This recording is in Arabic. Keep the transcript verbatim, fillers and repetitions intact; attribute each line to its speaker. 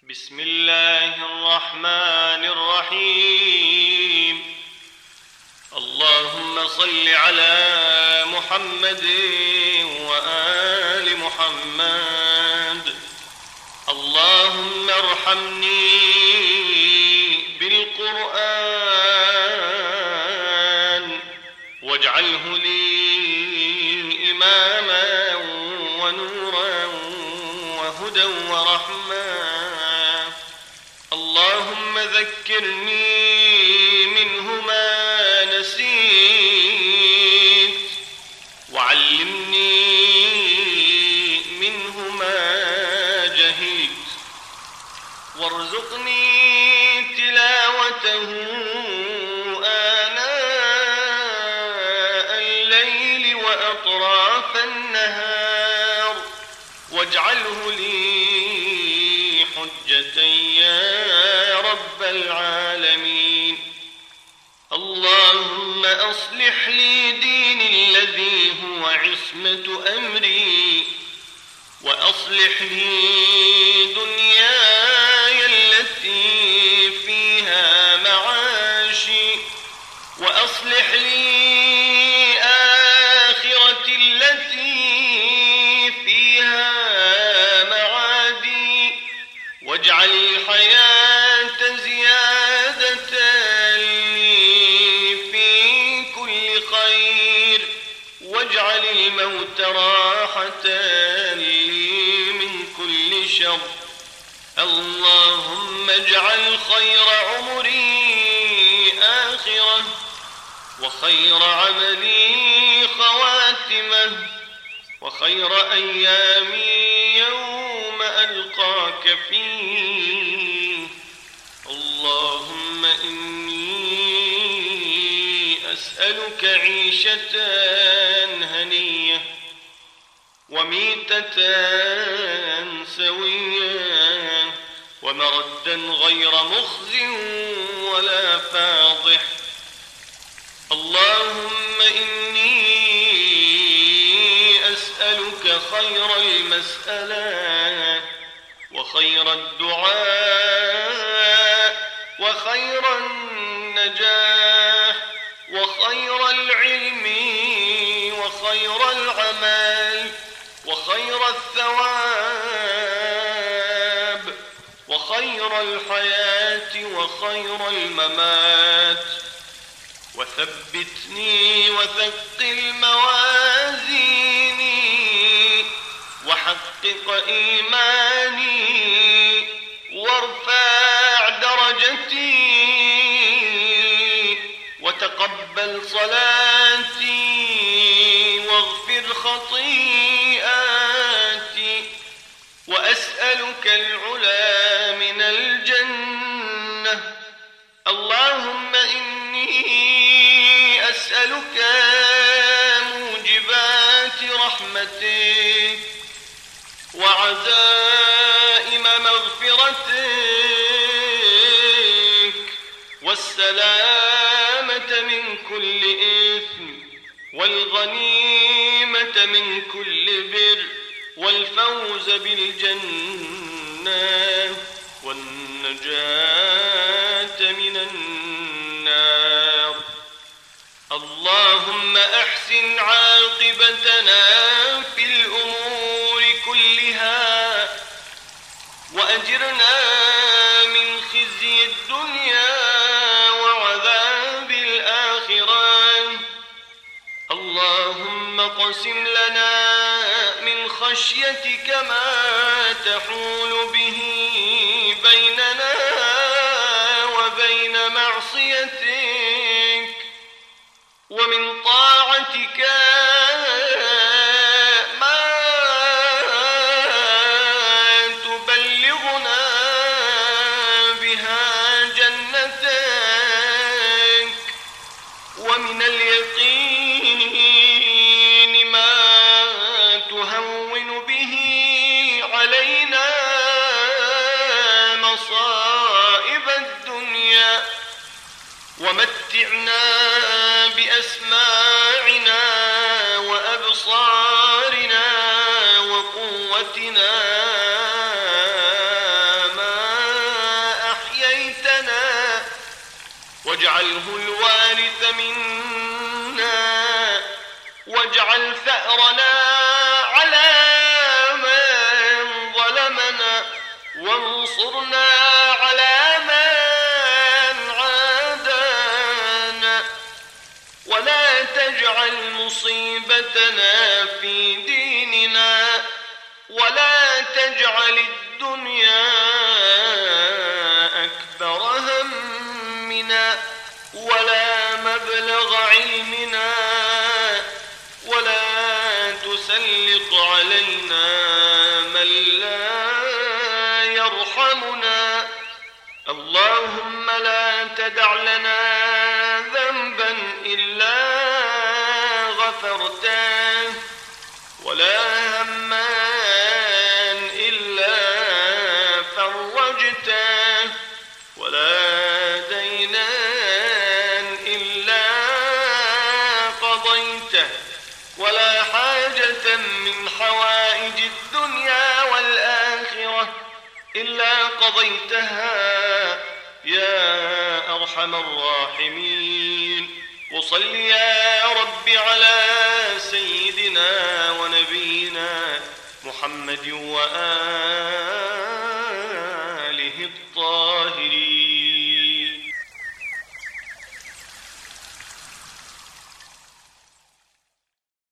Speaker 1: بسم الله الرحمن الرحيم. اللهم صل على محمد وآل محمد. اللهم ارحمني بالقرآن واجعله لي إماما ونورا وهدى ورحمة. اللهم ذكرني منه ما نسيت وعلمني منه ما جهلت وارزقني تلاوته آناء الليل وأطراف النهار واجعله لي حجة يا رب العالمين. اللهم أصلح لي ديني الذي هو عصمة أمري وأصلح لي دنياي التي فيها معاشي وأصلح لي آخرتي التي فيها معادي واجعل الحياة زيادة لي في كل خير واجعل الموت راحة لي من كل شر. اللهم اجعل خير عمري آخرة وخير عملي خواتمة وخير أيامي يوم ألقاك فيه. اللهم إني أسألك عيشة هنية وميتة سوية ومردا غير مخز ولا فاضح. اللهم إني أسألك خير المسألة وخير الدعاء وخير النجاح وخير العلم وخير العمل وخير الثواب وخير الحياة وخير الممات. وثبتني وثقل موازيني وحقق إيماني وارفع درجتي وتقبل صلاتي واغفر خطيئاتي. وأسألك العلا من الجنة. اللهم إني أسألك موجبات رحمتك وعزائم مغفرتك والسلامة من كل إثم والغنيمة من كل بر والفوز بالجنة والنجاة من النار. اللهم أحسن عاقبتنا في الأمور كلها وأجرنا من خزي الدنيا وعذاب الآخرة. اللهم اقسم لنا من خشيتك ما تحول به بيننا وبين معصيتك ومن طاعتك ما تبلغنا بها جنتك ومن اليقين ما تهون به علينا مصائب الدنيا ومتعنا بأسماعنا وأبصارنا وقوتنا ما واجعله الوارث منا واجعل ثأرنا على من ظلمنا وانصرنا على من عادانا ولا تجعل مصيبتنا في ديننا ولا تجعل الدنيا أكبر همنا ولا مبلغ علمنا ولا تسلط علينا من لا يرحمنا. اللهم لا تدع لنا ذنبا إلا غفرته ولا هما إلا فرجته ولا دينا إلا قضيته ولا حاجة من حوائج الدنيا والآخرة إلا قضيتها يا أرحم الراحمين. وصل يا رب على سيدنا ونبينا محمد وآله